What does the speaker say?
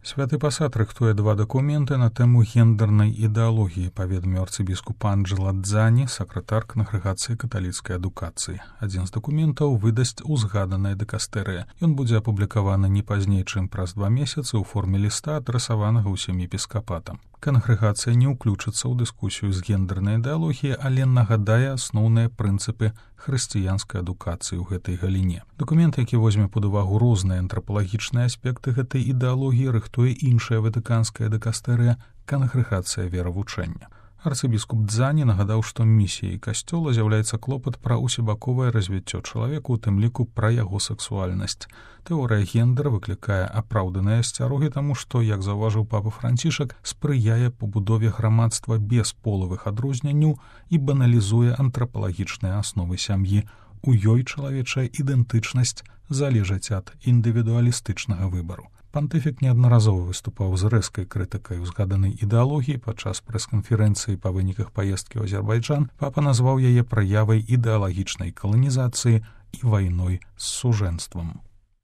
Святы пасад рыхтуе 2 дакументы на тэму гендернай ідэалогіі, паведаміў арцыбіскуп Анджела Дзані, сакратар Кангрэгацыі каталіцкай адукацыі. Адзін з дакументаў выдасць узгаданая дыкастэрыя. Ён будзе апублікаваны не пазней, чым праз 2 месяцы ў форме ліста, адрасаванага ўсім епіскапатам. Кангрэгацыя не ўключыцца ў дыскусію з гендернай ідэалогіяй, але нагадае асноўныя прынцыпы хрысціянскай адукацыі ў гэтай галіне. Дакумент, які возьме пад увагу розныя антрапалагічныя аспекты гэтай ідэалогіі, рыхтуе іншая ватыканская дыкастэрыя Кангрэгацыя веравучэння. Арцыбіскуп Дзані нагадаў, што місіяй касцёла з'яўляецца клопат пра усебаковае развіццё чалавека, у тым ліку пра яго сексуальнасць. Тэорыя гендера выклікае апраўданыя асцярогі таму, што, як заўважыў папа Францішак, спрыяе пабудове грамадства без полавых адрозненняў і баналізуе антрапалагічныя асновы сям'і. У ёй чалавечая ідэнтычнасць залежыць ад індывідуалістычнага выбару. Пантыфік неаднаразова выступаў з рэзкай крытыкай узгаданай ідэалогіі. Падчас прэс-канферэнцыі па выніках паездкі ў Азербайджан папа назваў яе праявай ідэалагічнай каланізацыі і вайной з сужэнствам.